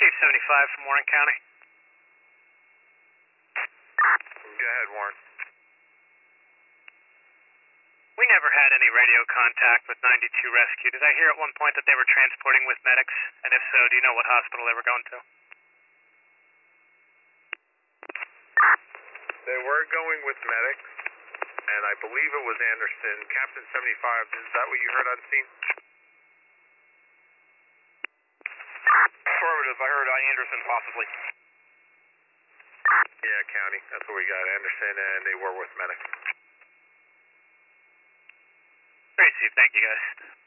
Chief 75 from Warren County. Go ahead, Warren. We never had any radio contact with 92 Rescue. Did I hear at one point that they were transporting with medics? And if so, do you know what hospital they were going to? They were going with medics, and I believe it was Anderson. Captain 75, is that what you heard on scene? Affirmative, I heard Anderson possibly. Yeah, County, that's what we got, Anderson, and they were with medics. Great, Chief. Thank you, guys.